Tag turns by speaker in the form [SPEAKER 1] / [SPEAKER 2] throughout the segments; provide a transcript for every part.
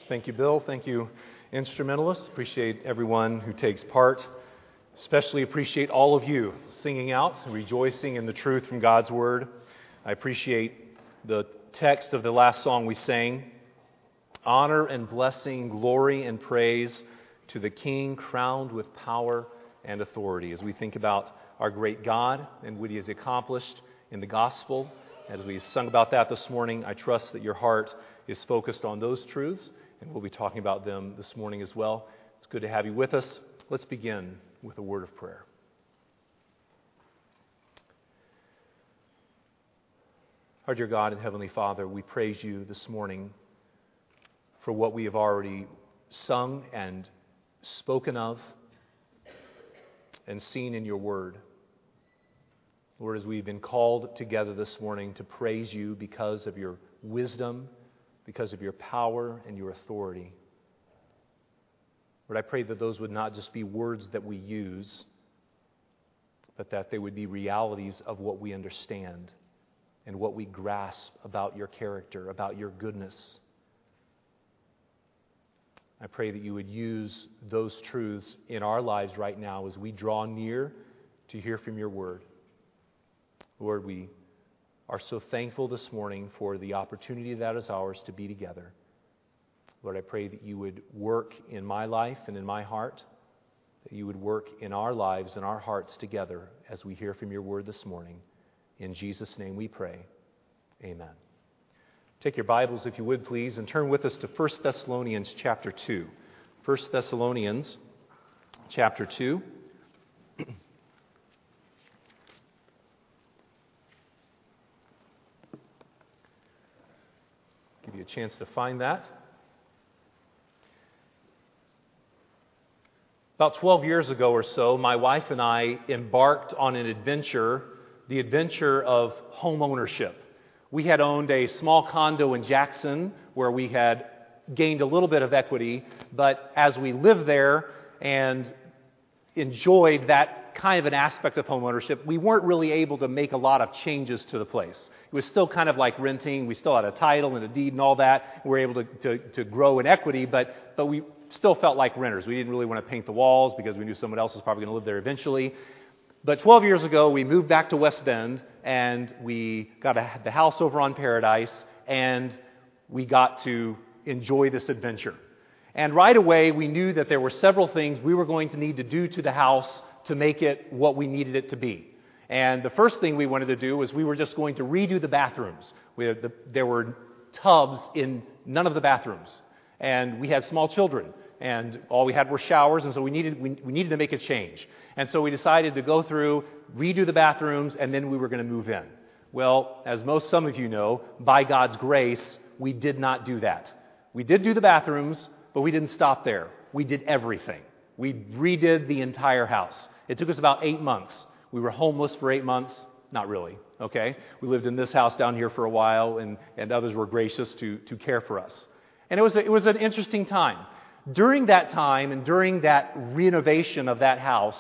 [SPEAKER 1] Thank you, Bill. Thank you, instrumentalists. Appreciate everyone who takes part. Especially appreciate all of you singing out, rejoicing in the truth from God's Word. I appreciate the text of the last song we sang. Honor and blessing, glory and praise to the King crowned with power and authority. As we think about our great God and what He has accomplished in the gospel, as we sung about that this morning, I trust that your heart is focused on those truths, and we'll be talking about them this morning as well. It's good to have you with us. Let's begin with a word of prayer. Our dear God and Heavenly Father, we praise you this morning for what we have already sung and spoken of and seen in your word. Lord, as we've been called together this morning to praise you because of your wisdom, because of your power and your authority. Lord, I pray that those would not just be words that we use, but that they would be realities of what we understand and what we grasp about your character, about your goodness. I pray that you would use those truths in our lives right now as we draw near to hear from your word. Lord, we are so thankful this morning for the opportunity that is ours to be together. Lord, I pray that you would work in my life and in my heart, that you would work in our lives and our hearts together as we hear from your word this morning. In Jesus' name we pray. Amen. Take your Bibles, if you would, please, and turn with us to 1 Thessalonians chapter 2. 1 Thessalonians chapter 2. Give you a chance to find that. About 12 years ago or so, my wife and I embarked on an adventure, the adventure of home ownership. We had owned a small condo in Jackson where we had gained a little bit of equity, but as we lived there and enjoyed that kind of an aspect of home ownership, we weren't really able to make a lot of changes to the place. It was still kind of like renting. We still had a title and a deed and all that. We were able to grow in equity, but we still felt like renters. We didn't really want to paint the walls because we knew someone else was probably going to live there eventually. But 12 years ago, we moved back to West Bend, and we got the house over on Paradise, and we got to enjoy this adventure. And right away, we knew that there were several things we were going to need to do to the house to make it what we needed it to be. And the first thing we wanted to do was we were just going to redo the bathrooms. There were tubs in none of the bathrooms. And we had small children, and all we had were showers, and so we needed to make a change. And so we decided to go through, redo the bathrooms, and then we were going to move in. Well, as some of you know, by God's grace, we did not do that. We did do the bathrooms, but we didn't stop there. We did everything. We redid the entire house. It took us about 8 months. We were homeless for 8 months. Not really, okay? We lived in this house down here for a while, and others were gracious to care for us. And it was an interesting time. During that time and during that renovation of that house,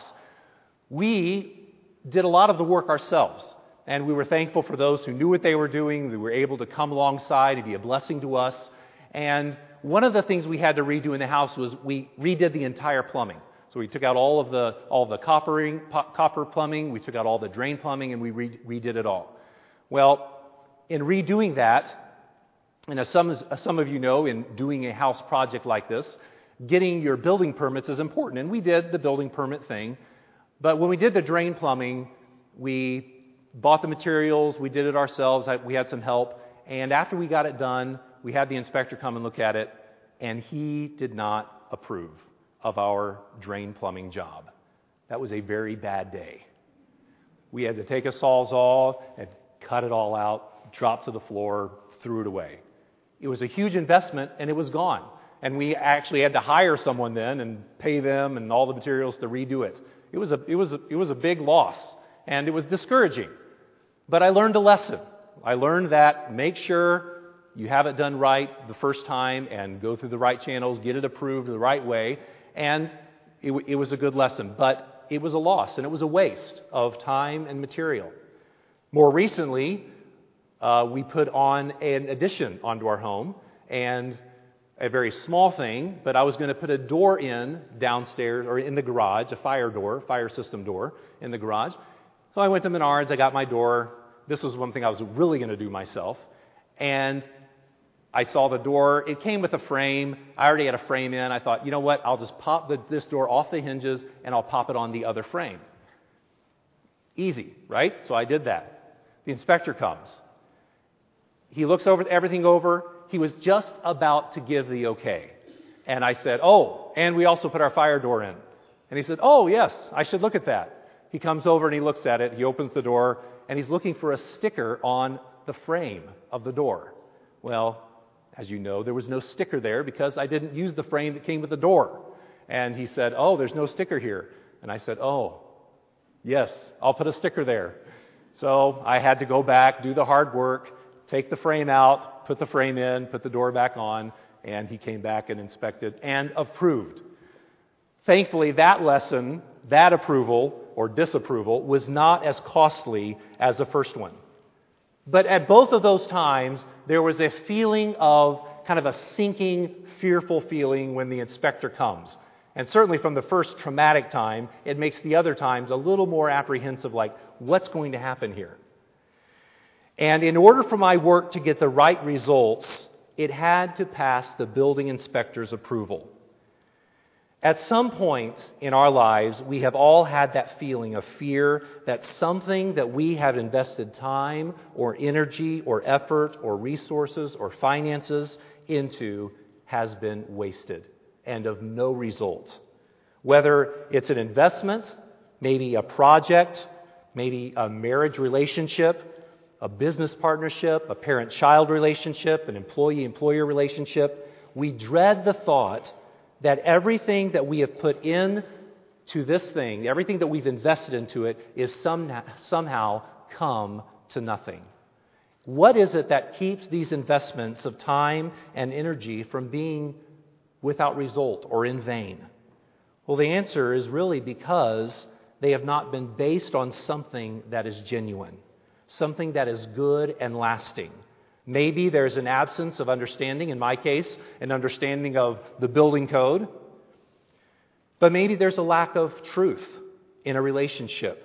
[SPEAKER 1] we did a lot of the work ourselves. And we were thankful for those who knew what they were doing. They were able to come alongside and be a blessing to us. And one of the things we had to redo in the house was we redid the entire plumbing. So we took out all the copper plumbing, we took out all the drain plumbing, and we redid it all. Well, in redoing that, and as some of you know, in doing a house project like this, getting your building permits is important. And we did the building permit thing. But when we did the drain plumbing, we bought the materials, we did it ourselves, we had some help. And after we got it done, we had the inspector come and look at it, and he did not approve of our drain plumbing job. That was a very bad day. We had to take a Sawzall and cut it all out, drop to the floor, threw it away. It was a huge investment, and it was gone. And we actually had to hire someone then and pay them and all the materials to redo it. It was a big loss, and it was discouraging. But I learned a lesson. I learned that make sure you have it done right the first time and go through the right channels, get it approved the right way. And it was a good lesson, but it was a loss and it was a waste of time and material. More recently, we put on an addition onto our home, and a very small thing, but I was going to put a door in downstairs or in the garage, a fire system door in the garage. So I went to Menards, I got my door. This was one thing I was really going to do myself. And I saw the door. It came with a frame. I already had a frame in. I thought, you know what? I'll just pop this door off the hinges and I'll pop it on the other frame. Easy, right? So I did that. The inspector comes. He looks everything over. He was just about to give the okay. And I said, oh, and we also put our fire door in. And he said, oh, yes, I should look at that. He comes over and he looks at it. He opens the door, and he's looking for a sticker on the frame of the door. Well, as you know, there was no sticker there because I didn't use the frame that came with the door. And he said, oh, there's no sticker here. And I said, oh, yes, I'll put a sticker there. So I had to go back, do the hard work, take the frame out, put the frame in, put the door back on, and he came back and inspected and approved. Thankfully, that lesson, that approval or disapproval, was not as costly as the first one. But at both of those times, there was a feeling of kind of a sinking, fearful feeling when the inspector comes. And certainly from the first traumatic time, it makes the other times a little more apprehensive, like, what's going to happen here? And in order for my work to get the right results, it had to pass the building inspector's approval. At some point in our lives, we have all had that feeling of fear that something that we have invested time or energy or effort or resources or finances into has been wasted and of no result. Whether it's an investment, maybe a project, maybe a marriage relationship, a business partnership, a parent-child relationship, an employee-employer relationship, we dread the thought that everything that we have put in to this thing, everything that we've invested into it, is somehow come to nothing. What is it that keeps these investments of time and energy from being without result or in vain? Well, the answer is really because they have not been based on something that is genuine, something that is good and lasting. Maybe there's an absence of understanding, in my case, an understanding of the building code. But maybe there's a lack of truth in a relationship.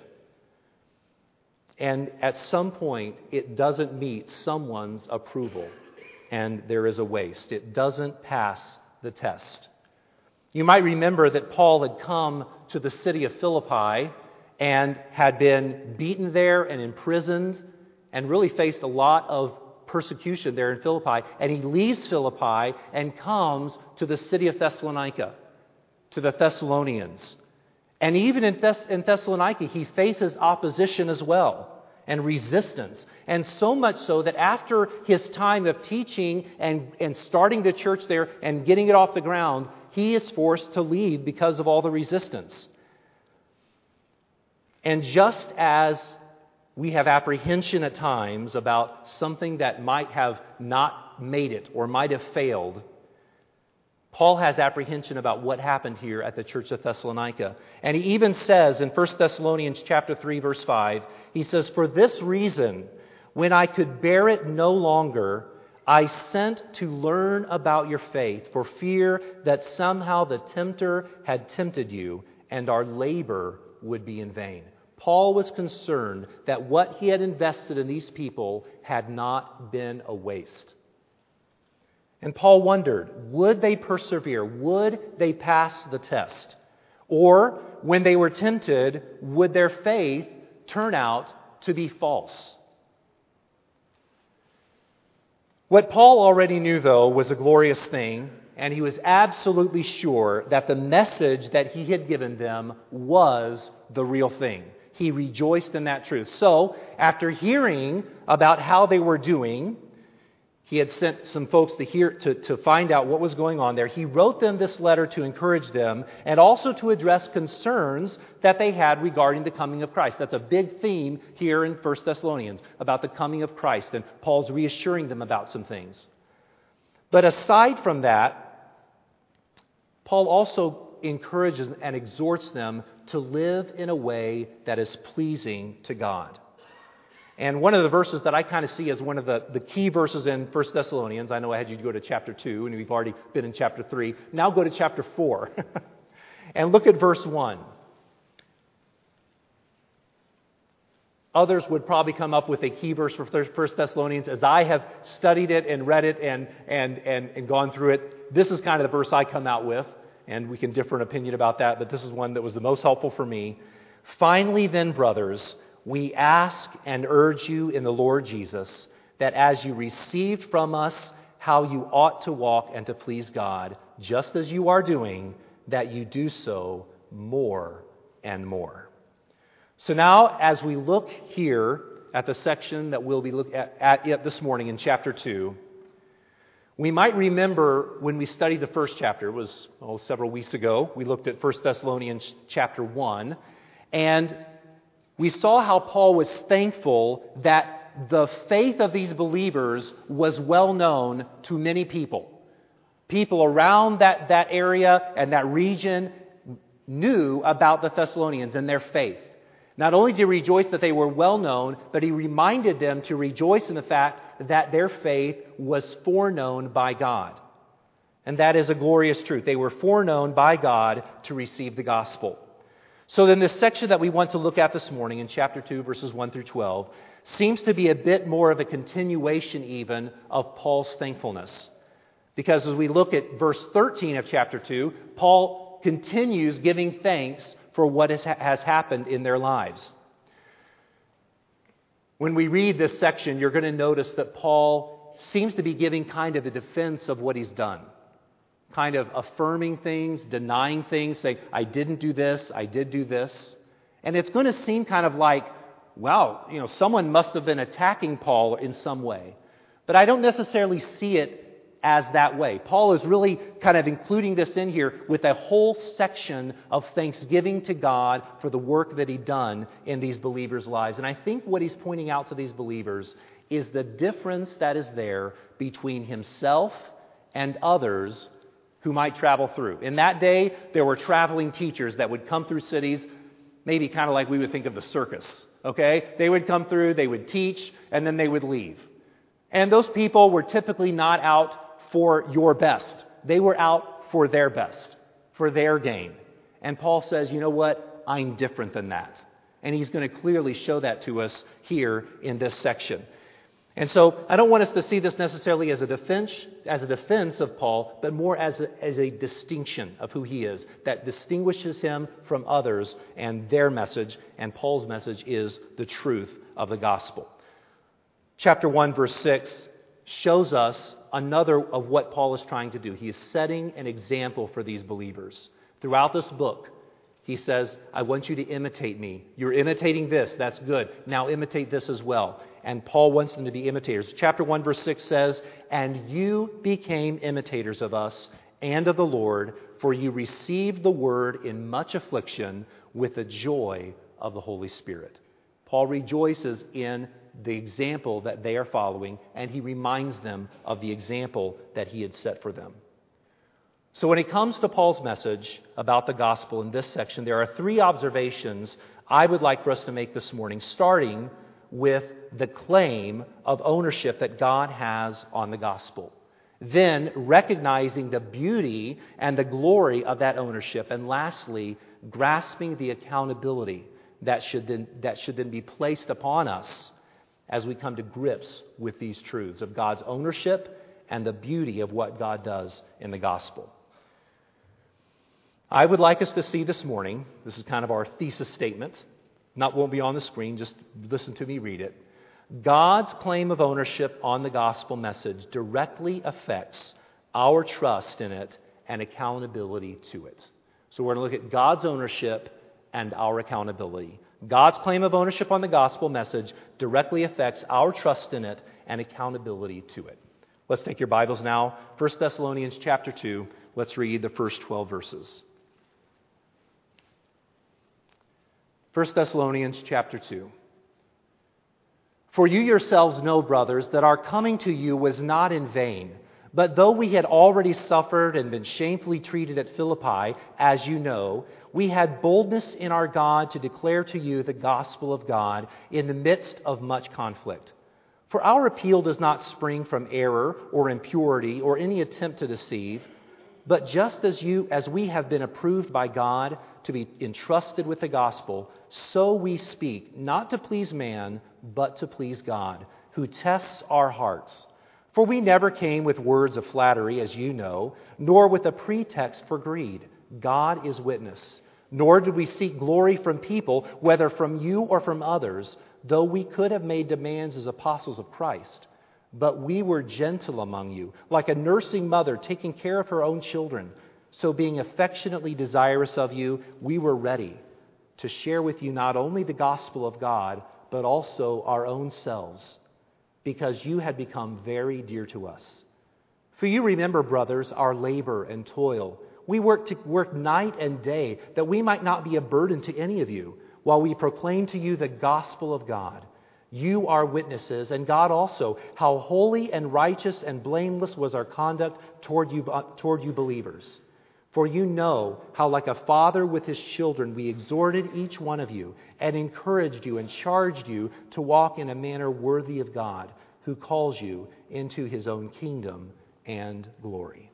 [SPEAKER 1] And at some point, it doesn't meet someone's approval, and there is a waste. It doesn't pass the test. You might remember that Paul had come to the city of Philippi and had been beaten there and imprisoned and really faced a lot of persecution there in Philippi. And he leaves Philippi and comes to the city of Thessalonica, to the Thessalonians. And even in Thessalonica, he faces opposition as well and resistance. And so much so that after his time of teaching and starting the church there and getting it off the ground, he is forced to leave because of all the resistance. And just as we have apprehension at times about something that might have not made it or might have failed, Paul has apprehension about what happened here at the church of Thessalonica. And he even says in 1 Thessalonians chapter 3, verse 5, he says, "For this reason, when I could bear it no longer, I sent to learn about your faith, for fear that somehow the tempter had tempted you, and our labor would be in vain." Paul was concerned that what he had invested in these people had not been a waste. And Paul wondered, would they persevere? Would they pass the test? Or, when they were tempted, would their faith turn out to be false? What Paul already knew, though, was a glorious thing, and he was absolutely sure that the message that he had given them was the real thing. He rejoiced in that truth. So, after hearing about how they were doing, he had sent some folks to find out what was going on there. He wrote them this letter to encourage them and also to address concerns that they had regarding the coming of Christ. That's a big theme here in 1 Thessalonians, about the coming of Christ, and Paul's reassuring them about some things. But aside from that, Paul also encourages and exhorts them to live in a way that is pleasing to God. And one of the verses that I kind of see as one of the key verses in 1 Thessalonians, I know I had you go to chapter 2, and we've already been in chapter 3. Now go to chapter 4. And look at verse 1. Others would probably come up with a key verse for 1 Thessalonians. As I have studied it and read it and gone through it, this is kind of the verse I come out with, and we can differ in opinion about that, but this is one that was the most helpful for me. Finally then, brothers, we ask and urge you in the Lord Jesus that as you received from us how you ought to walk and to please God, just as you are doing, that you do so more and more. So now, as we look here at the section that we'll be looking at this morning in chapter 2, we might remember when we studied the first chapter, it was several weeks ago, we looked at 1 Thessalonians chapter 1, and we saw how Paul was thankful that the faith of these believers was well known to many people. People around that area and that region knew about the Thessalonians and their faith. Not only did he rejoice that they were well known, but he reminded them to rejoice in the fact that their faith was foreknown by God. And that is a glorious truth. They were foreknown by God to receive the gospel. So then this section that we want to look at this morning in chapter 2, verses 1 through 12, seems to be a bit more of a continuation even of Paul's thankfulness. Because as we look at verse 13 of chapter 2, Paul continues giving thanks for what has happened in their lives. When we read this section, you're going to notice that Paul seems to be giving kind of a defense of what he's done. Kind of affirming things, denying things, saying, I didn't do this, I did do this. And it's going to seem kind of like, wow, someone must have been attacking Paul in some way. But I don't necessarily see it as that way. Paul is really kind of including this in here with a whole section of thanksgiving to God for the work that He'd done in these believers' lives. And I think what he's pointing out to these believers is the difference that is there between himself and others who might travel through. In that day, there were traveling teachers that would come through cities, maybe kind of like we would think of the circus, okay? They would come through, they would teach, and then they would leave. And those people were typically not out for your best. They were out for their best, for their gain. And Paul says, you know what? I'm different than that. And he's going to clearly show that to us here in this section. And so I don't want us to see this necessarily as a defense of Paul, but more as a distinction of who he is, that distinguishes him from others and their message. And Paul's message is the truth of the gospel. Chapter 1, verse 6 shows us another of what Paul is trying to do. He is setting an example for these believers. Throughout this book, he says, I want you to imitate me. You're imitating this. That's good. Now imitate this as well. And Paul wants them to be imitators. Chapter 1, verse 6 says, and you became imitators of us and of the Lord, for you received the word in much affliction with the joy of the Holy Spirit. Paul rejoices in the example that they are following, and he reminds them of the example that he had set for them. So when it comes to Paul's message about the gospel in this section, there are three observations I would like for us to make this morning, starting with the claim of ownership that God has on the gospel. Then recognizing the beauty and the glory of that ownership. And lastly, grasping the accountability that should then be placed upon us as we come to grips with these truths of God's ownership and the beauty of what God does in the gospel. I would like us to see this morning, this is kind of our thesis statement, won't be on the screen, just listen to me read it. God's claim of ownership on the gospel message directly affects our trust in it and accountability to it. So we're going to look at God's ownership and our accountability. God's claim of ownership on the gospel message directly affects our trust in it and accountability to it. Let's take your Bibles now. 1 Thessalonians chapter 2. Let's read the first 12 verses. 1 Thessalonians chapter 2. For you yourselves know, brothers, that our coming to you was not in vain. But though we had already suffered and been shamefully treated at Philippi, as you know, we had boldness in our God to declare to you the gospel of God in the midst of much conflict. For our appeal does not spring from error or impurity or any attempt to deceive, but just as we have been approved by God to be entrusted with the gospel, so we speak, not to please man, but to please God, who tests our hearts. For we never came with words of flattery, as you know, nor with a pretext for greed. God is witness. Nor did we seek glory from people, whether from you or from others, though we could have made demands as apostles of Christ. But we were gentle among you, like a nursing mother taking care of her own children. So being affectionately desirous of you, we were ready to share with you not only the gospel of God, but also our own selves, because you had become very dear to us. For you remember, brothers, our labor and toil. We worked night and day, that we might not be a burden to any of you, while we proclaim to you the gospel of God. You are witnesses, and God also, how holy and righteous and blameless was our conduct toward you believers. For you know how, like a father with his children, we exhorted each one of you and encouraged you and charged you to walk in a manner worthy of God, who calls you into his own kingdom and glory.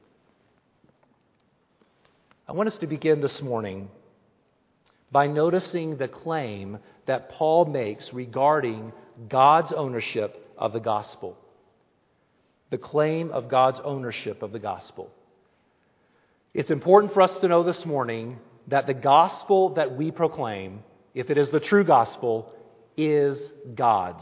[SPEAKER 1] I want us to begin this morning by noticing the claim that Paul makes regarding God's ownership of the gospel. The claim of God's ownership of the gospel. It's important for us to know this morning that the gospel that we proclaim, if it is the true gospel, is God's.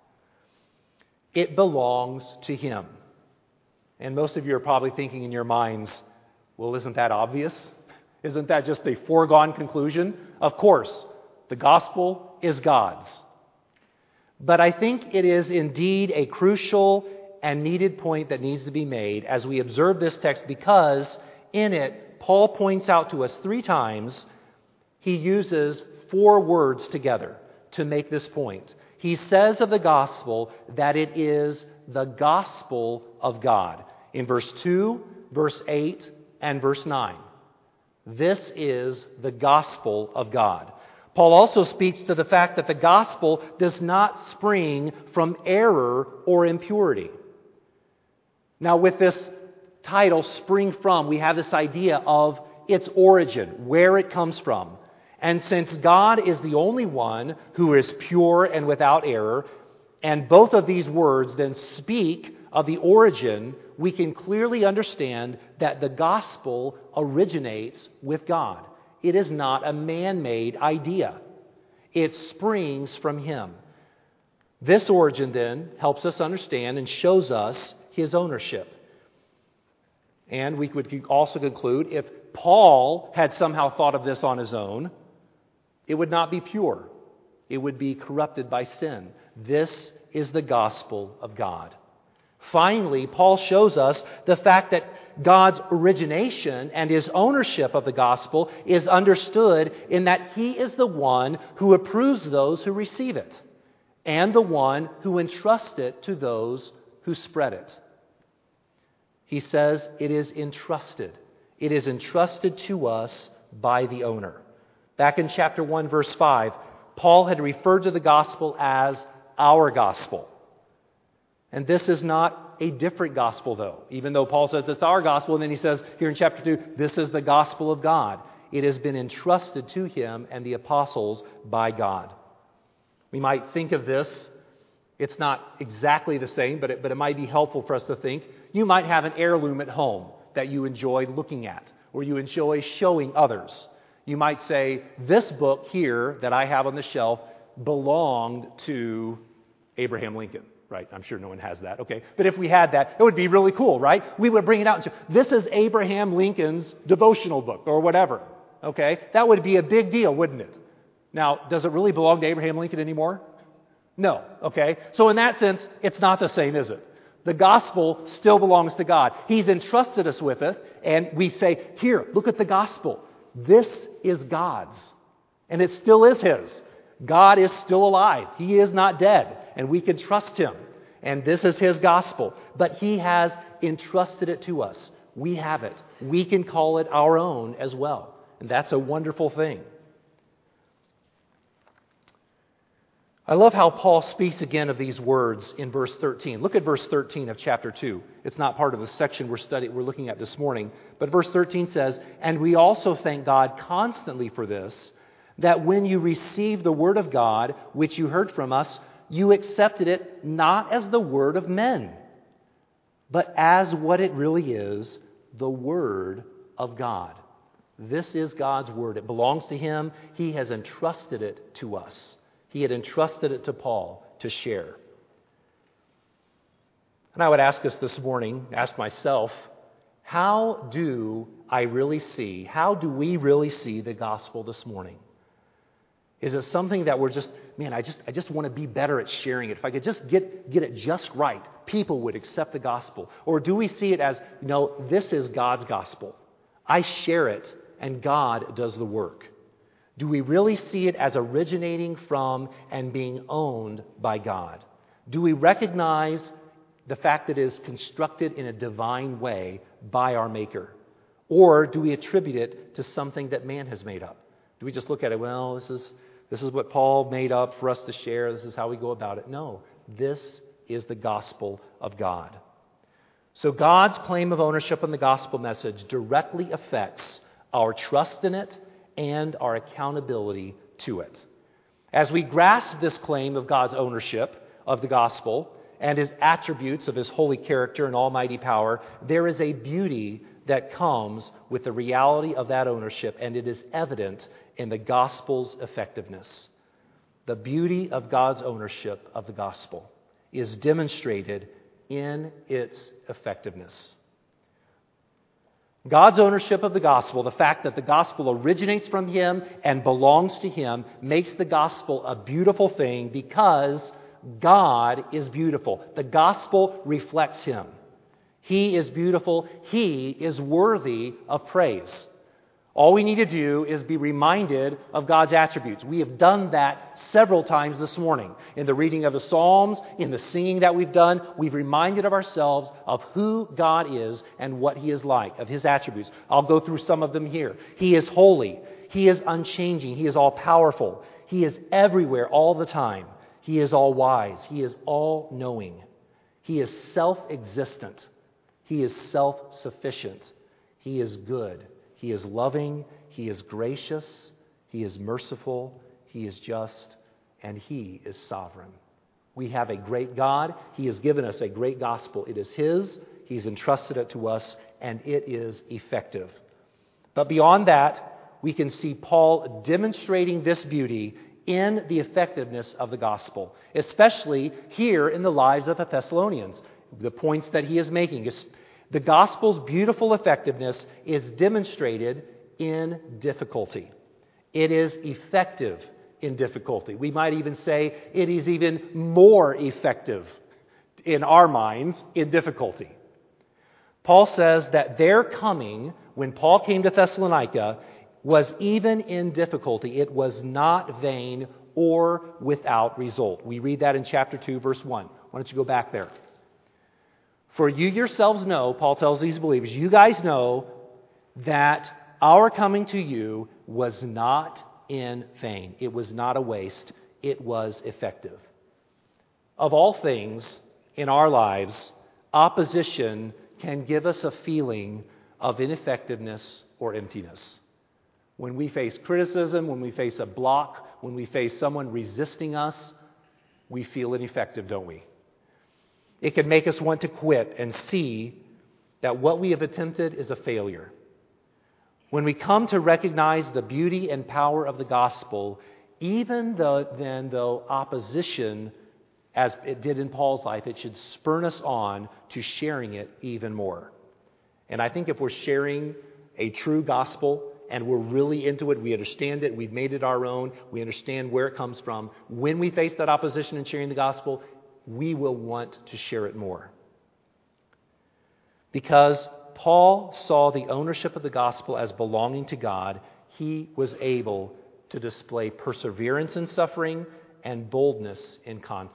[SPEAKER 1] It belongs to Him. And most of you are probably thinking in your minds, well, isn't that obvious? Isn't that just a foregone conclusion? Of course, the gospel is God's. But I think it is indeed a crucial and needed point that needs to be made as we observe this text, because in it, Paul points out to us 3 times, he uses 4 words together to make this point. He says of the gospel that it is the gospel of God. In verse 2, verse 8, and verse 9. This is the gospel of God. Paul also speaks to the fact that the gospel does not spring from error or impurity. Now, with this title, Spring From, we have this idea of its origin, where it comes from. And since God is the only one who is pure and without error, and both of these words then speak of the origin, we can clearly understand that the gospel originates with God. It is not a man-made idea. It springs from Him. This origin then helps us understand and shows us His ownership. And we could also conclude, if Paul had somehow thought of this on his own, it would not be pure. It would be corrupted by sin. This is the gospel of God. Finally, Paul shows us the fact that God's origination and His ownership of the gospel is understood in that He is the one who approves those who receive it, and the one who entrusts it to those who spread it. He says it is entrusted. It is entrusted to us by the owner. Back in chapter 1, verse 5, Paul had referred to the gospel as our gospel. And this is not a different gospel, though. Even though Paul says it's our gospel, and then he says here in chapter 2, this is the gospel of God. It has been entrusted to him and the apostles by God. We might think of this, it's not exactly the same, but it might be helpful for us to think. You might have an heirloom at home that you enjoy looking at, or you enjoy showing others. You might say, this book here that I have on the shelf belonged to Abraham Lincoln. Right, I'm sure no one has that. Okay, but if we had that, it would be really cool, right? We would bring it out and say, this is Abraham Lincoln's devotional book or whatever. Okay, that would be a big deal, wouldn't it? Now, does it really belong to Abraham Lincoln anymore? No. Okay, so in that sense, it's not the same, is it? The gospel still belongs to God. He's entrusted us with it, and we say, here, look at the gospel. This is God's, and it still is His. God is still alive. He is not dead, and we can trust Him. and this is His gospel. But He has entrusted it to us. We have it. We can call it our own as well. And that's a wonderful thing. I love how Paul speaks again of these words in verse 13. Look at verse 13 of chapter 2. It's not part of the section we're looking at this morning. But verse 13 says, "And we also thank God constantly for this, that when you received the word of God, which you heard from us, you accepted it not as the word of men, but as what it really is, the word of God." This is God's word. It belongs to Him. He has entrusted it to us. He had entrusted it to Paul to share. And I would ask us this morning, ask myself, how do we really see the gospel this morning? Is it something that we're just, I just want to be better at sharing it. If I could just get it just right, people would accept the gospel. Or do we see it as, this is God's gospel. I share it and God does the work. Do we really see it as originating from and being owned by God? Do we recognize the fact that it is constructed in a divine way by our Maker? Or do we attribute it to something that man has made up? Do we just look at it, well, this is what Paul made up for us to share, this is how we go about it? No, this is the gospel of God. So God's claim of ownership in the gospel message directly affects our trust in it and our accountability to it. As we grasp this claim of God's ownership of the gospel and His attributes of His holy character and almighty power, there is a beauty that comes with the reality of that ownership, and it is evident in the gospel's effectiveness. The beauty of God's ownership of the gospel is demonstrated in its effectiveness. God's ownership of the gospel, the fact that the gospel originates from Him and belongs to Him, makes the gospel a beautiful thing because God is beautiful. The gospel reflects Him. He is beautiful. He is worthy of praise. All we need to do is be reminded of God's attributes. We have done that several times this morning. In the reading of the Psalms, in the singing that we've done, we've reminded of ourselves of who God is and what He is like, of His attributes. I'll go through some of them here. He is holy. He is unchanging. He is all-powerful. He is everywhere all the time. He is all-wise. He is all-knowing. He is self-existent. He is self-sufficient. He is good. He is loving, He is gracious, He is merciful, He is just, and He is sovereign. We have a great God. He has given us a great gospel. It is His. He's entrusted it to us, and it is effective. But beyond that, we can see Paul demonstrating this beauty in the effectiveness of the gospel, especially here in the lives of the Thessalonians. The points that he is making is the gospel's beautiful effectiveness is demonstrated in difficulty. It is effective in difficulty. We might even say it is even more effective in our minds in difficulty. Paul says that their coming, when Paul came to Thessalonica, was even in difficulty. It was not vain or without result. We read that in chapter 2, verse 1. Why don't you go back there? For you yourselves know, Paul tells these believers, you guys know that our coming to you was not in vain. It was not a waste. It was effective. Of all things in our lives, opposition can give us a feeling of ineffectiveness or emptiness. When we face criticism, when we face a block, when we face someone resisting us, we feel ineffective, don't we? It can make us want to quit and see that what we have attempted is a failure. When we come to recognize the beauty and power of the gospel, even though opposition, as it did in Paul's life, it should spur us on to sharing it even more. And I think if we're sharing a true gospel and we're really into it, we understand it, we've made it our own, we understand where it comes from, when we face that opposition in sharing the gospel, we will want to share it more. Because Paul saw the ownership of the gospel as belonging to God, he was able to display perseverance in suffering and boldness in conflict.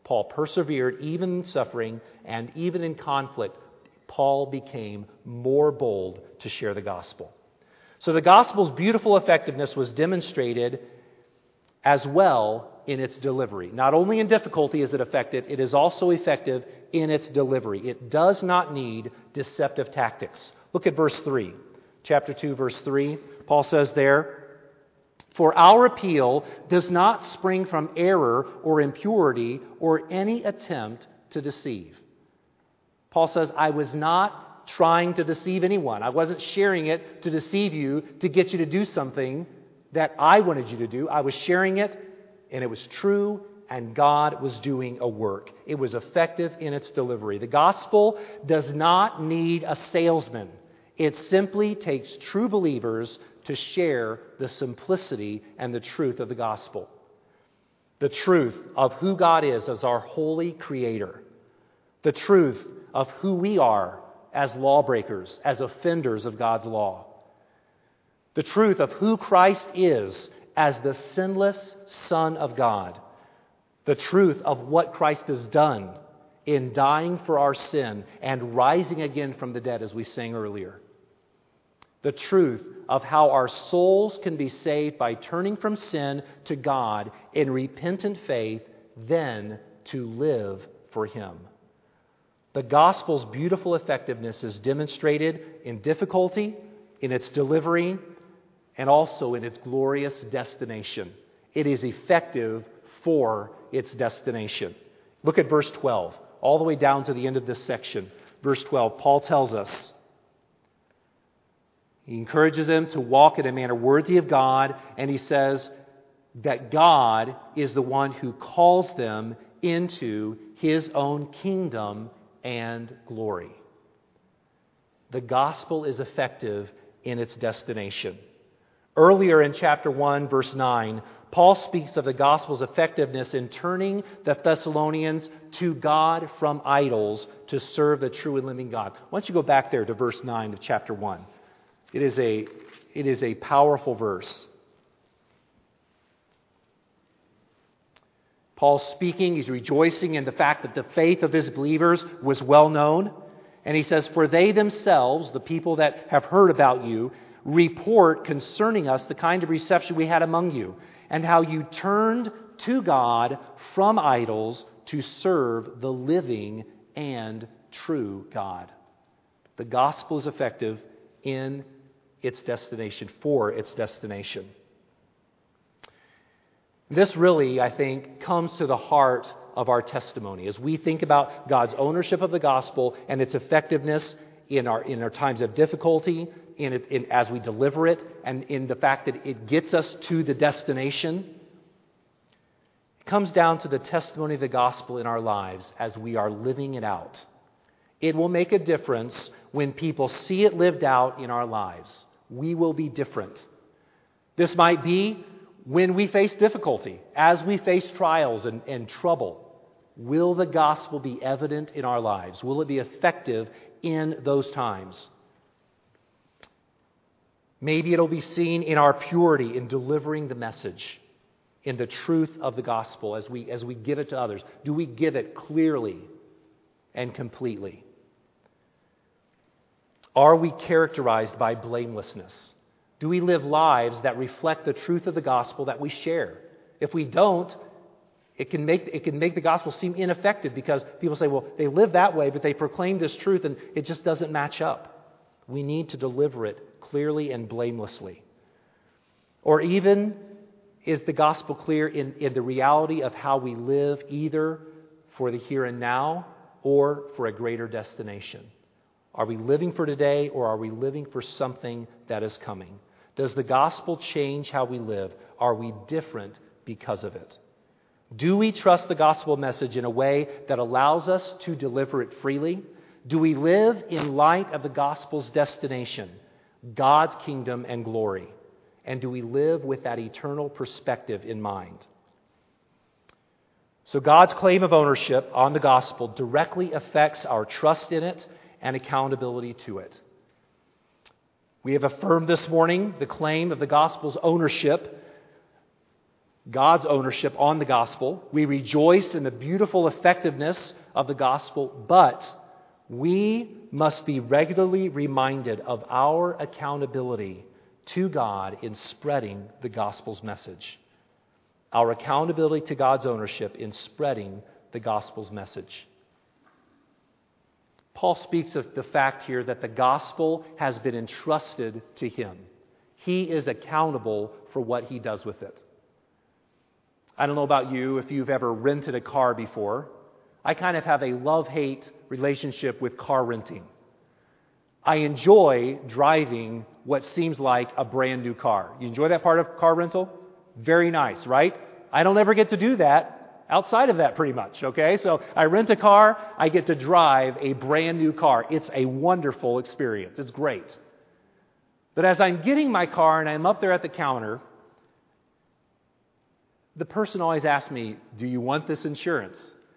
[SPEAKER 1] Paul persevered even in suffering and even in conflict. Paul became more bold to share the gospel. So the gospel's beautiful effectiveness was demonstrated as well in its delivery. Not only in difficulty is it effective, it is also effective in its delivery. It does not need deceptive tactics. Look at verse 3. Chapter 2, verse 3. Paul says there, "For our appeal does not spring from error or impurity or any attempt to deceive." Paul says, I was not trying to deceive anyone. I wasn't sharing it to deceive you, to get you to do something that I wanted you to do. I was sharing it, and it was true, and God was doing a work. It was effective in its delivery. The gospel does not need a salesman. It simply takes true believers to share the simplicity and the truth of the gospel. The truth of who God is as our holy creator. The truth of who we are as lawbreakers, as offenders of God's law. The truth of who Christ is as the sinless Son of God. The truth of what Christ has done in dying for our sin and rising again from the dead, as we sang earlier. The truth of how our souls can be saved by turning from sin to God in repentant faith, then to live for Him. The gospel's beautiful effectiveness is demonstrated in difficulty, in its delivery, and also in its glorious destination. It is effective for its destination. Look at verse 12, all the way down to the end of this section. Verse 12, Paul tells us, he encourages them to walk in a manner worthy of God, and he says that God is the one who calls them into His own kingdom and glory. The gospel is effective in its destination. Earlier in chapter 1, verse 9, Paul speaks of the gospel's effectiveness in turning the Thessalonians to God from idols to serve the true and living God. Why don't you go back there to verse 9 of chapter 1. It is a powerful verse. Paul's speaking, he's rejoicing in the fact that the faith of his believers was well known. And he says, "For they themselves, the people that have heard about you, report concerning us the kind of reception we had among you, and how you turned to God from idols to serve the living and true God." The gospel is effective in its destination, for its destination. This really, I think, comes to the heart of our testimony as we think about God's ownership of the gospel and its effectiveness in our times of difficulty, as we deliver it, and in the fact that it gets us to the destination. It comes down to the testimony of the gospel in our lives as we are living it out. It will make a difference when people see it lived out in our lives. We will be different. This might be when we face difficulty, as we face trials and trouble. Will the gospel be evident in our lives? Will it be effective in those times? Maybe it'll be seen in our purity in delivering the message, in the truth of the gospel as we give it to others. Do we give it clearly and completely? Are we characterized by blamelessness? Do we live lives that reflect the truth of the gospel that we share? If we don't, it can make the gospel seem ineffective because people say, well, they live that way, but they proclaim this truth and it just doesn't match up. We need to deliver it clearly and blamelessly. Or even, is the gospel clear in the reality of how we live, either for the here and now or for a greater destination? Are we living for today, or are we living for something that is coming? Does the gospel change how we live? Are we different because of it? Do we trust the gospel message in a way that allows us to deliver it freely? Do we live in light of the gospel's destination, God's kingdom and glory? And do we live with that eternal perspective in mind? So God's claim of ownership on the gospel directly affects our trust in it and accountability to it. We have affirmed this morning the claim of the gospel's ownership God's ownership on the gospel. We rejoice in the beautiful effectiveness of the gospel, but we must be regularly reminded of our accountability to God in spreading the gospel's message. Our accountability to God's ownership in spreading the gospel's message. Paul speaks of the fact here that the gospel has been entrusted to him. He is accountable for what he does with it. I don't know about you, if you've ever rented a car before. I kind of have a love-hate relationship with car renting. I enjoy driving what seems like a brand new car. You enjoy that part of car rental? Very nice, right? I don't ever get to do that outside of that pretty much, okay? So I rent a car, I get to drive a brand new car. It's a wonderful experience. It's great. But as I'm getting my car and I'm up there at the counter, the person always asks me, do you want this insurance?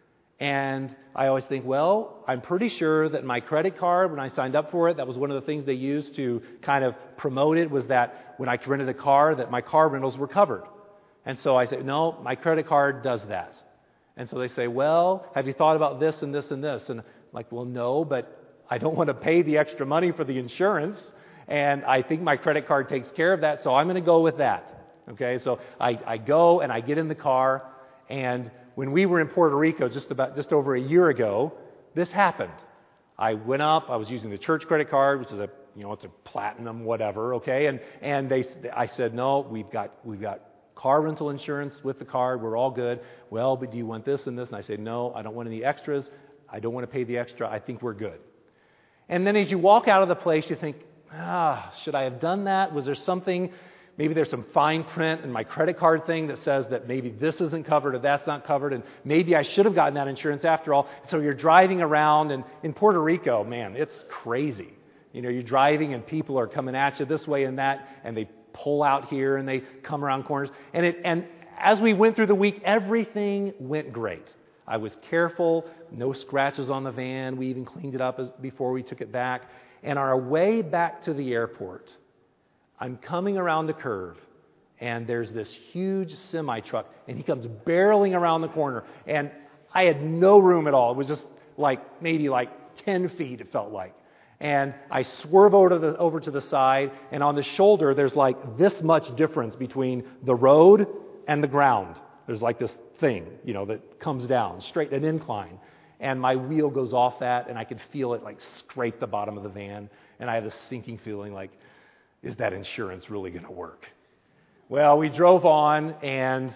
[SPEAKER 1] And I always think, well, I'm pretty sure that my credit card, when I signed up for it, that was one of the things they used to kind of promote it, was that when I rented a car, that my car rentals were covered. And so I say, no, my credit card does that. And so they say, well, have you thought about this and this and this? And I'm like, well, no, but I don't want to pay the extra money for the insurance. And I think my credit card takes care of that, so I'm going to go with that. Okay, so I go and I get in the car, and when we were in Puerto Rico just over a year ago, this happened. I went up, I was using the church credit card, which is it's a platinum whatever, okay, and I said, no, we've got car rental insurance with the card, we're all good. Well, but do you want this and this? And I say, no, I don't want any extras. I don't want to pay the extra. I think we're good. And then as you walk out of the place, you think, should I have done that? Was there something? Maybe there's some fine print in my credit card thing that says that maybe this isn't covered or that's not covered, and maybe I should have gotten that insurance after all. So you're driving around, and in Puerto Rico, man, it's crazy. You're driving and people are coming at you this way and that, and they pull out here and they come around corners. And as we went through the week, everything went great. I was careful, no scratches on the van. We even cleaned it up before we took it back. And on our way back to the airport, I'm coming around the curve, and there's this huge semi-truck, and he comes barreling around the corner, and I had no room at all. It was just maybe 10 feet, it felt like. And I swerve over to the side, and on the shoulder, there's this much difference between the road and the ground. There's this thing, that comes down, straight, an incline. And my wheel goes off that, and I could feel it scrape the bottom of the van, and I have this sinking feeling is that insurance really going to work? Well, we drove on, and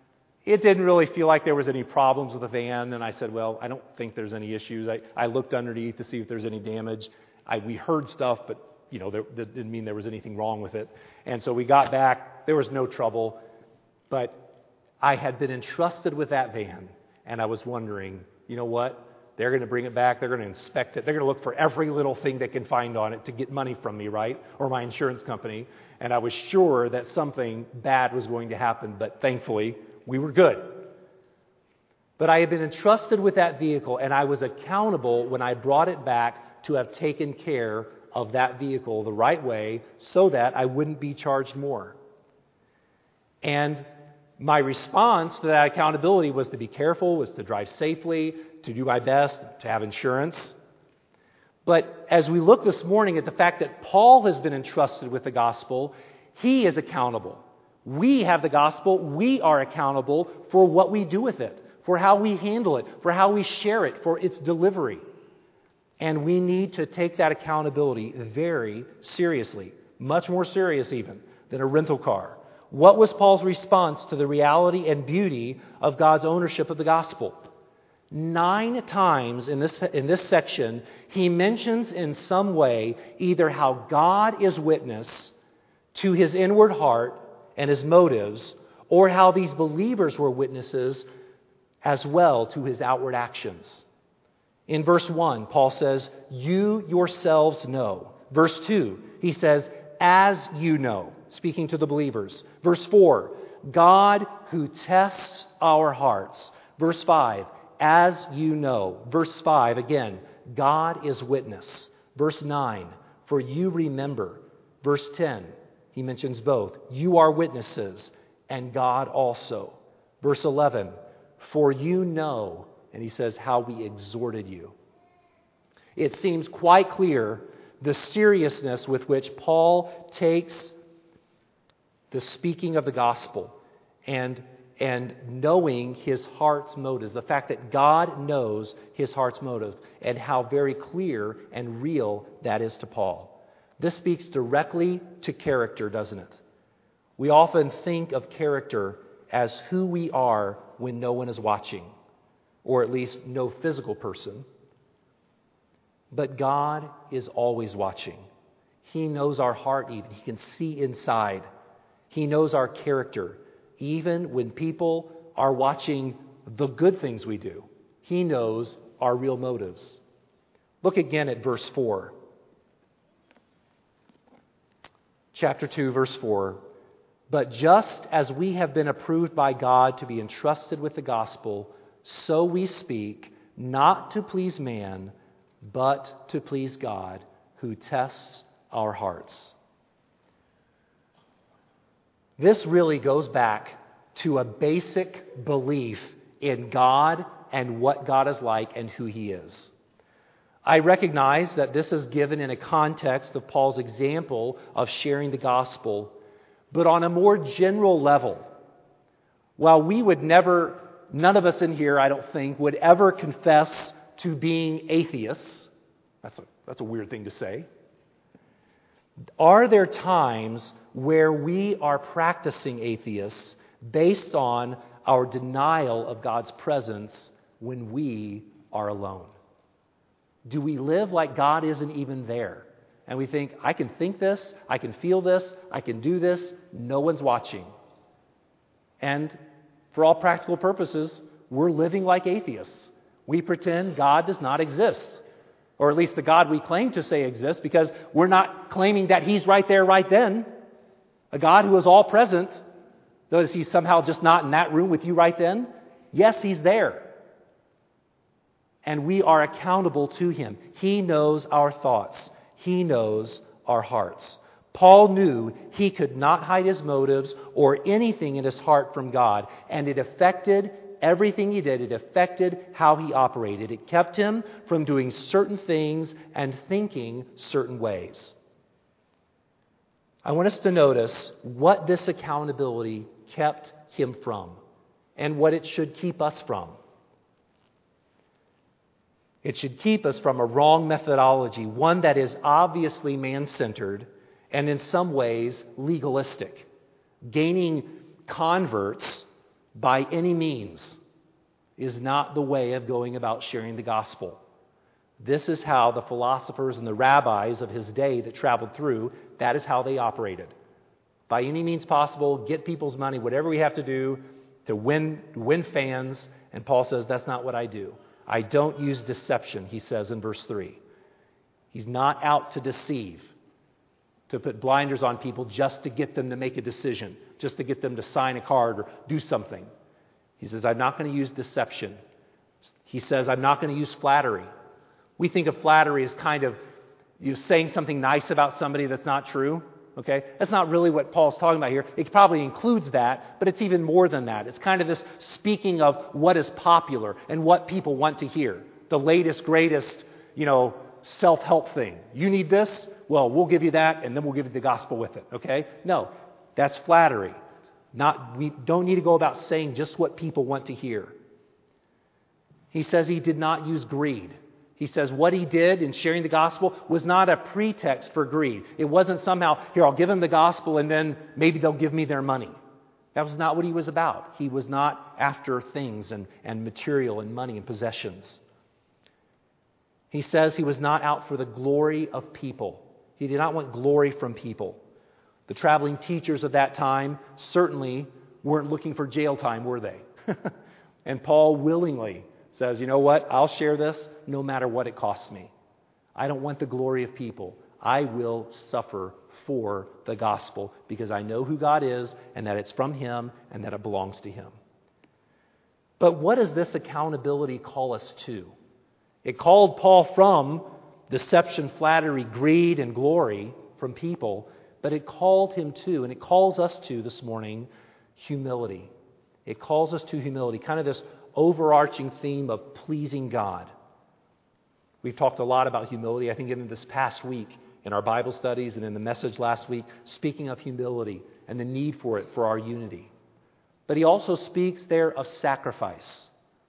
[SPEAKER 1] it didn't really feel like there was any problems with the van. And I said, well, I don't think there's any issues. I looked underneath to see if there's any damage. We heard stuff, but that didn't mean there was anything wrong with it. And so we got back. There was no trouble. But I had been entrusted with that van, and I was wondering, you know what? They're going to bring it back. They're going to inspect it. They're going to look for every little thing they can find on it to get money from me, right? Or my insurance company. And I was sure that something bad was going to happen, but thankfully, we were good. But I had been entrusted with that vehicle, and I was accountable when I brought it back to have taken care of that vehicle the right way so that I wouldn't be charged more. And my response to that accountability was to be careful, was to drive safely, to do my best, to have insurance. But as we look this morning at the fact that Paul has been entrusted with the gospel, he is accountable. We have the gospel. We are accountable for what we do with it, for how we handle it, for how we share it, for its delivery. And we need to take that accountability very seriously, much more serious even than a rental car. What was Paul's response to the reality and beauty of God's ownership of the gospel? 9 times in this section, he mentions in some way either how God is witness to his inward heart and his motives, or how these believers were witnesses as well to his outward actions. In verse 1, Paul says, you yourselves know. Verse 2, he says, as you know, speaking to the believers. Verse 4, God who tests our hearts. Verse 5, as you know. Verse 5, again, God is witness. Verse 9, for you remember. Verse 10, he mentions both. You are witnesses, and God also. Verse 11, for you know, and he says, how we exhorted you. It seems quite clear the seriousness with which Paul takes the speaking of the gospel and knowing his heart's motives, the fact that God knows his heart's motives, and how very clear and real that is to Paul. This speaks directly to character, doesn't it? We often think of character as who we are when no one is watching, or at least no physical person. But God is always watching. He knows our heart even. He can see inside. He knows our character. Even when people are watching the good things we do, He knows our real motives. Look again at verse 4. Chapter 2, verse 4. But just as we have been approved by God to be entrusted with the gospel, so we speak, not to please man, but to please God, who tests our hearts. This really goes back to a basic belief in God and what God is like and who He is. I recognize that this is given in a context of Paul's example of sharing the gospel, but on a more general level, while we would never, none of us in here, I don't think, would ever confess to being atheists. That's a weird thing to say. Are there times where we are practicing atheists based on our denial of God's presence when we are alone? Do we live like God isn't even there? And we think, I can think this, I can feel this, I can do this, no one's watching. And for all practical purposes, we're living like atheists. We pretend God does not exist. Or at least the God we claim to say exists, because we're not claiming that He's right there, right then. A God who is all present. Though is He somehow just not in that room with you right then? Yes, He's there. And we are accountable to Him. He knows our thoughts. He knows our hearts. Paul knew he could not hide his motives or anything in his heart from God, and it affected everything he did. It affected how he operated. It kept him from doing certain things and thinking certain ways. I want us to notice what this accountability kept him from and what it should keep us from. It should keep us from a wrong methodology, one that is obviously man-centered and in some ways legalistic. Gaining converts by any means is not the way of going about sharing the gospel. This is how the philosophers and the rabbis of his day that traveled through, that is how they operated. By any means possible, get people's money, whatever we have to do to win fans. And Paul says, that's not what I do. I don't use deception, he says in verse 3. He's not out to deceive, to put blinders on people just to get them to make a decision, just to get them to sign a card or do something. He says, I'm not going to use deception. He says, I'm not going to use flattery. We think of flattery as kind of you saying something nice about somebody that's not true. Okay? That's not really what Paul's talking about here. It probably includes that, but it's even more than that. It's kind of this speaking of what is popular and what people want to hear. The latest, greatest, self-help thing. You need this? Well, we'll give you that, and then we'll give you the gospel with it. Okay? No, that's flattery. We don't need to go about saying just what people want to hear. He says he did not use greed. He says what he did in sharing the gospel was not a pretext for greed. It wasn't somehow, here, I'll give them the gospel and then maybe they'll give me their money. That was not what he was about. He was not after things and material and money and possessions. He says he was not out for the glory of people. He did not want glory from people. The traveling teachers of that time certainly weren't looking for jail time, were they? And Paul willingly says, you know what, I'll share this no matter what it costs me. I don't want the glory of people. I will suffer for the gospel because I know who God is and that it's from Him and that it belongs to Him. But what does this accountability call us to? It called Paul from deception, flattery, greed, and glory from people, but it called him to, and it calls us to this morning, humility. It calls us to humility, kind of this overarching theme of pleasing God. We've talked a lot about humility, I think, in this past week in our Bible studies and in the message last week, speaking of humility and the need for it for our unity. But he also speaks there of sacrifice.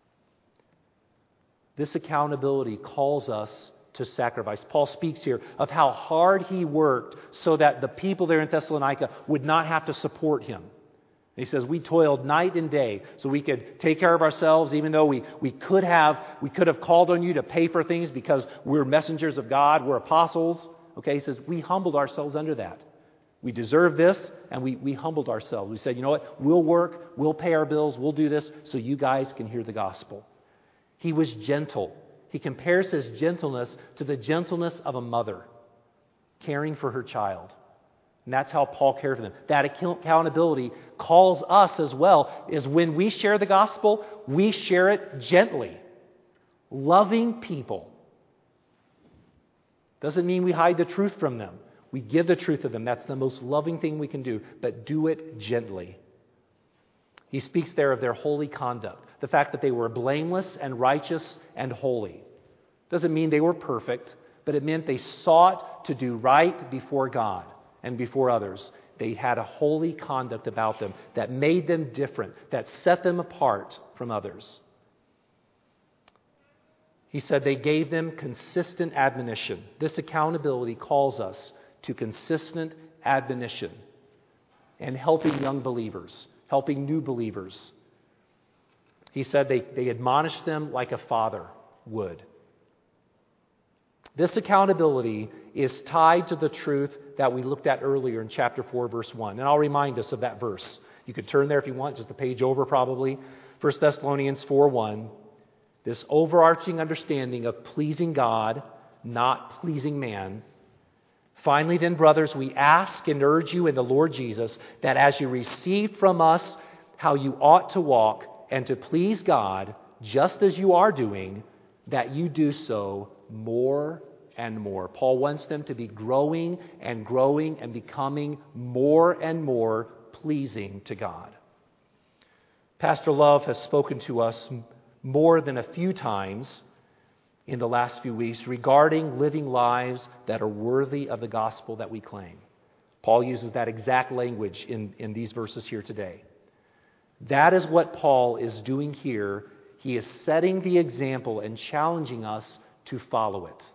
[SPEAKER 1] This accountability calls us to sacrifice. Paul speaks here of how hard he worked so that the people there in Thessalonica would not have to support him. And he says, we toiled night and day so we could take care of ourselves, even though we could have called on you to pay for things because we're messengers of God, we're apostles. Okay, he says, we humbled ourselves under that. We deserve this, and we humbled ourselves. We said, you know what, we'll work, we'll pay our bills, we'll do this so you guys can hear the gospel. He was gentle. He compares his gentleness to the gentleness of a mother caring for her child. And that's how Paul cared for them. That accountability calls us as well, is when we share the gospel, we share it gently. Loving people. Doesn't mean we hide the truth from them. We give the truth to them. That's the most loving thing we can do, but do it gently. He speaks there of their holy conduct, the fact that they were blameless and righteous and holy. Doesn't mean they were perfect, but it meant they sought to do right before God and before others. They had a holy conduct about them that made them different, that set them apart from others. He said they gave them consistent admonition. This accountability calls us to consistent admonition and helping young believers, helping new believers. He said they admonished them like a father would. This accountability is tied to the truth that we looked at earlier in chapter 4, verse 1. And I'll remind us of that verse. You could turn there if you want, just a page over probably. 1 Thessalonians 4:1. This overarching understanding of pleasing God, not pleasing man. Finally then, brothers, we ask and urge you in the Lord Jesus that as you received from us how you ought to walk and to please God, just as you are doing, that you do so more and more. Paul wants them to be growing and becoming more and more pleasing to God. Pastor Love has spoken to us more than a few times in the last few weeks regarding living lives that are worthy of the gospel that we claim. Paul uses that exact language in these verses here today. That is what Paul is doing here. He is setting the example and challenging us to follow it.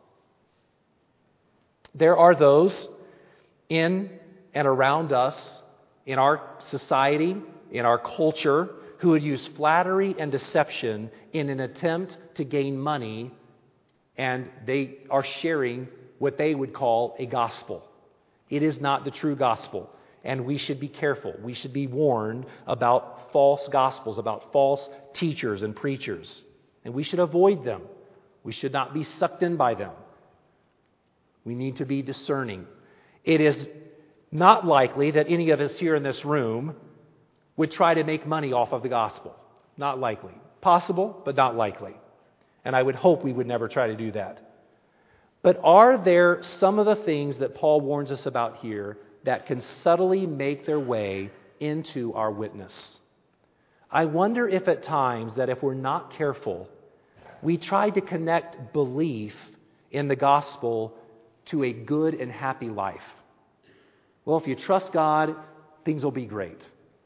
[SPEAKER 1] There are those in and around us, in our society, in our culture, who would use flattery and deception in an attempt to gain money, and they are sharing what they would call a gospel. It is not the true gospel, and we should be careful. We should be warned about false gospels, about false teachers and preachers, and we should avoid them. We should not be sucked in by them. We need to be discerning. It is not likely that any of us here in this room would try to make money off of the gospel. Not likely. Possible, but not likely. And I would hope we would never try to do that. But are there some of the things that Paul warns us about here that can subtly make their way into our witness? I wonder if at times that if we're not careful, we try to connect belief in the gospel to a good and happy life. Well, if you trust God, things will be great.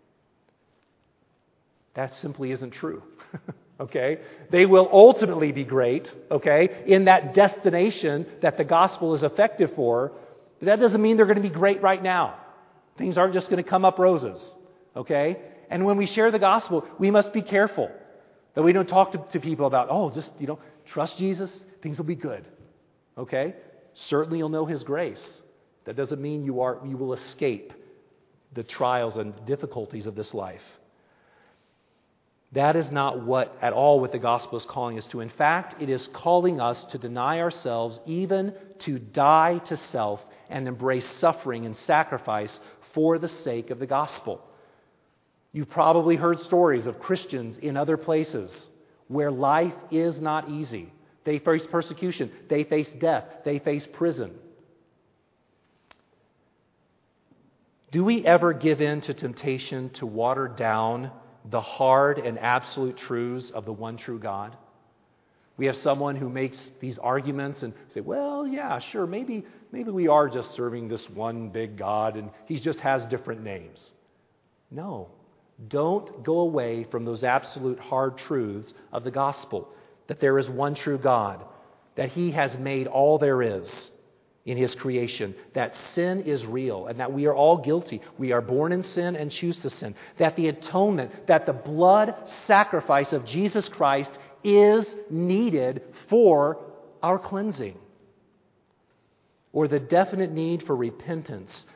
[SPEAKER 1] That simply isn't true. Okay? They will ultimately be great, okay, in that destination that the gospel is effective for, but that doesn't mean they're going to be great right now. Things aren't just going to come up roses, okay? And when we share the gospel, we must be careful that we don't talk to people about, just, trust Jesus, things will be good, okay? Certainly you'll know His grace. That doesn't mean you will escape the trials and difficulties of this life. That is not at all what the gospel is calling us to. In fact, it is calling us to deny ourselves, even to die to self and embrace suffering and sacrifice for the sake of the gospel. You've probably heard stories of Christians in other places where life is not easy. They face persecution. They face death. They face prison. Do we ever give in to temptation to water down the hard and absolute truths of the one true God? We have someone who makes these arguments and say, well, yeah, sure, maybe we are just serving this one big God and he just has different names. No, don't go away from those absolute hard truths of the gospel, that there is one true God, that he has made all there is in his creation, that sin is real and that we are all guilty. We are born in sin and choose to sin. That the atonement, that the blood sacrifice of Jesus Christ is needed for our cleansing. Or the definite need for repentance.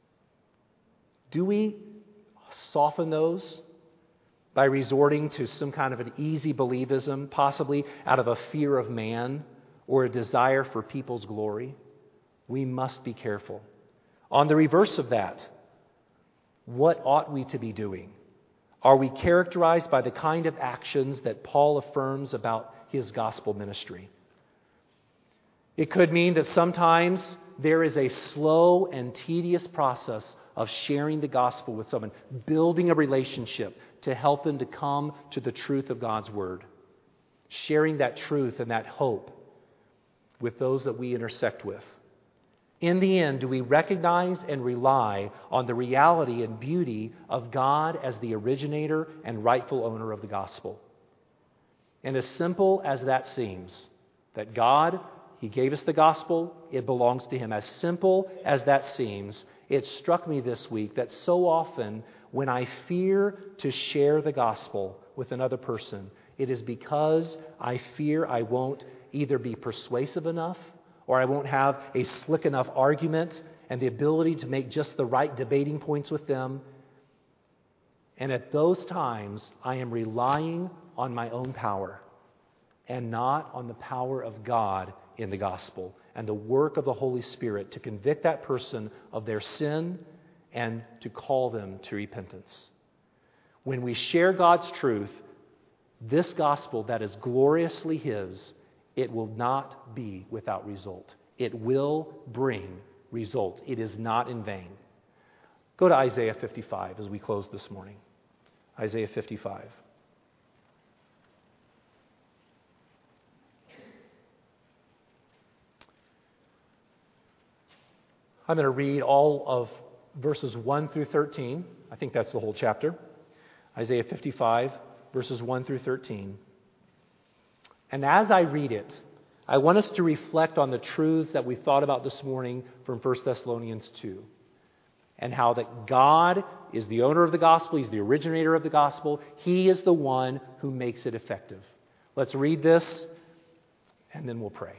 [SPEAKER 1] Do we soften those by resorting to some kind of an easy believism, possibly out of a fear of man or a desire for people's glory? We must be careful. On the reverse of that, what ought we to be doing? Are we characterized by the kind of actions that Paul affirms about his gospel ministry? It could mean that sometimes there is a slow and tedious process of sharing the gospel with someone, building a relationship to help them to come to the truth of God's word, sharing that truth and that hope with those that we intersect with. In the end, do we recognize and rely on the reality and beauty of God as the originator and rightful owner of the gospel? And as simple as that seems, that God, he gave us the gospel, it belongs to him. As simple as that seems, it struck me this week that so often when I fear to share the gospel with another person, it is because I fear I won't either be persuasive enough or I won't have a slick enough argument and the ability to make just the right debating points with them. And at those times, I am relying on my own power and not on the power of God in the gospel and the work of the Holy Spirit to convict that person of their sin and to call them to repentance. When we share God's truth, this gospel that is gloriously his, it will not be without result. It will bring results. It is not in vain. Go to Isaiah 55 as we close this morning. Isaiah 55. I'm going to read all of verses 1 through 13. I think that's the whole chapter. Isaiah 55, verses 1 through 13. And as I read it, I want us to reflect on the truths that we thought about this morning from 1 Thessalonians 2. And how that God is the owner of the gospel, he's the originator of the gospel, he is the one who makes it effective. Let's read this, and then we'll pray.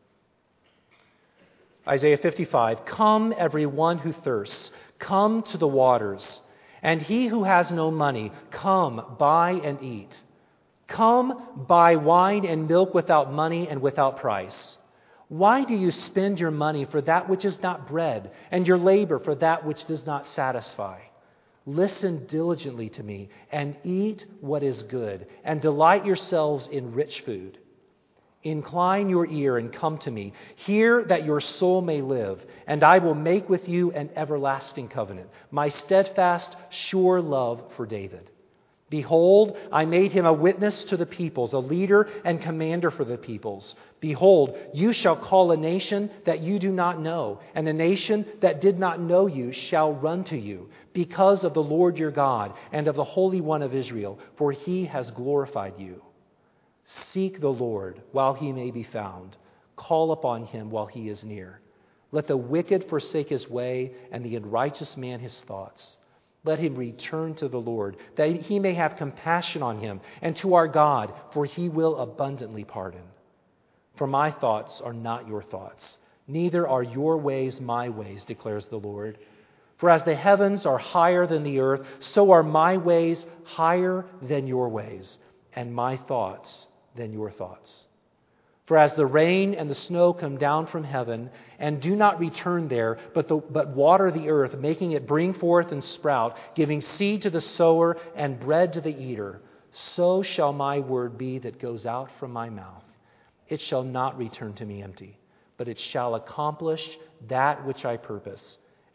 [SPEAKER 1] Isaiah 55, "Come, everyone who thirsts, come to the waters, and he who has no money, come, buy and eat. Come, buy wine and milk without money and without price. Why do you spend your money for that which is not bread, and your labor for that which does not satisfy? Listen diligently to me, and eat what is good, and delight yourselves in rich food. Incline your ear and come to me. Hear that your soul may live, and I will make with you an everlasting covenant, my steadfast, sure love for David. Behold, I made him a witness to the peoples, a leader and commander for the peoples. Behold, you shall call a nation that you do not know, and a nation that did not know you shall run to you, because of the Lord your God and of the Holy One of Israel, for he has glorified you. Seek the Lord while he may be found. Call upon him while he is near. Let the wicked forsake his way, and the unrighteous man his thoughts. Let him return to the Lord, that he may have compassion on him, and to our God, for he will abundantly pardon. For my thoughts are not your thoughts, neither are your ways my ways, declares the Lord. For as the heavens are higher than the earth, so are my ways higher than your ways, and my thoughts than your thoughts. For as the rain and the snow come down from heaven, and do not return there, but water the earth, making it bring forth and sprout, giving seed to the sower and bread to the eater, so shall my word be that goes out from my mouth. It shall not return to me empty, but it shall accomplish that which I purpose,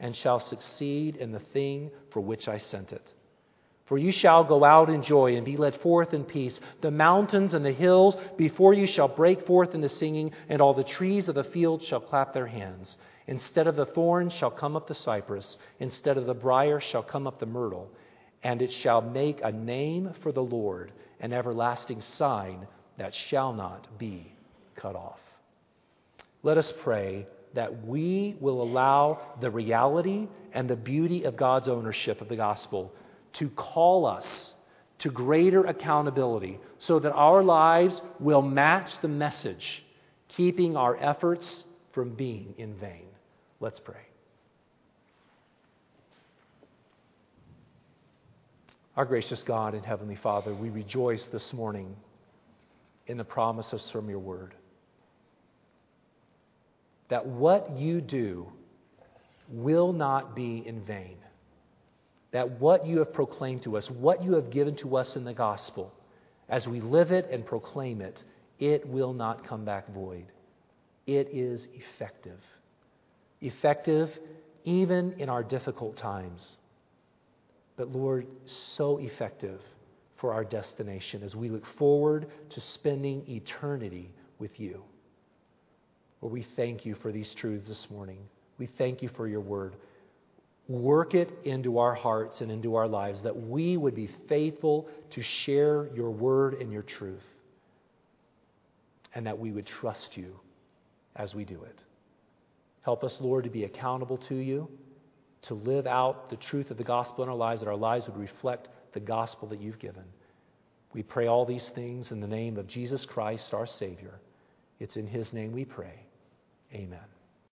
[SPEAKER 1] and shall succeed in the thing for which I sent it. For you shall go out in joy and be led forth in peace. The mountains and the hills before you shall break forth into singing, and all the trees of the field shall clap their hands. Instead of the thorn shall come up the cypress, instead of the briar shall come up the myrtle, and it shall make a name for the Lord, an everlasting sign that shall not be cut off. Let us pray that we will allow the reality and the beauty of God's ownership of the gospel to call us to greater accountability so that our lives will match the message, keeping our efforts from being in vain. Let's pray. Our gracious God and Heavenly Father, we rejoice this morning in the promises from your word, that what you do will not be in vain. That what you have proclaimed to us, what you have given to us in the gospel, as we live it and proclaim it, it will not come back void. It is effective. Effective even in our difficult times. But Lord, so effective for our destination as we look forward to spending eternity with you. Lord, we thank you for these truths this morning. We thank you for your word. Work it into our hearts and into our lives that we would be faithful to share your word and your truth, and that we would trust you as we do it. Help us, Lord, to be accountable to you, to live out the truth of the gospel in our lives, that our lives would reflect the gospel that you've given. We pray all these things in the name of Jesus Christ, our Savior. It's in his name we pray. Amen.